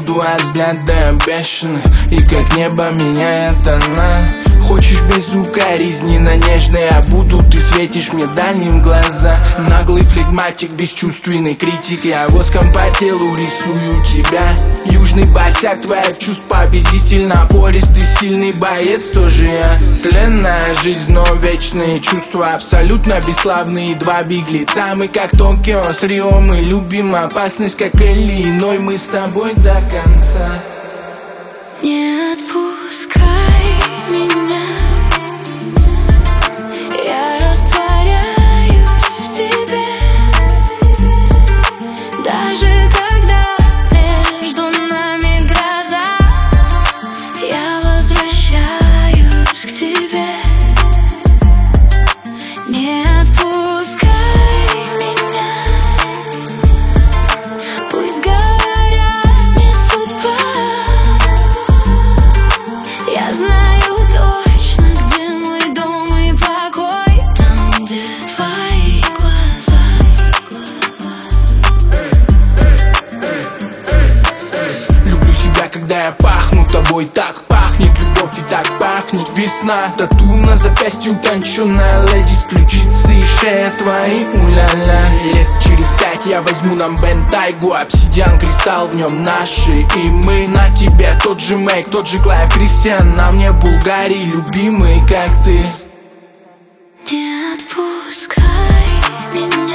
буду от взгляда бешеных, и как небо меняет она. Хочешь безукоризненно нежный, а буду ты светишь мне дальним глаза. Наглый флегматик, бесчувственный критик, я воском по телу рисую тебя. Южный босяк твоих чувств победитель, напористый, сильный боец тоже я. Тленная жизнь, но вечные чувства, абсолютно бесславные два беглеца. Мы как Токио с Рио, мы любим опасность, как Иллиной, мы с тобой до конца. Не отпускай меня, я растворяюсь в тебе. Даже когда между нами гроза, я возвращаюсь к тебе. Не отпускай меня, пусть горят не судьба. Я знаю точно, где мой дом и покой, там, где твои глаза. Люблю себя, когда я пахну тобой, так пахнет любовь и так пахнет весна. Тату на запястье, утонченная леди, с ключицы и шея твои, уля-ля. Лет через 5 я возьму нам бентайгу, обсидиан, кристалл, в нем наши. И мы на тебе тот же Мэйк, тот же Клайв Кристиан, на мне Булгарий, любимый, как ты. Не отпускай меня.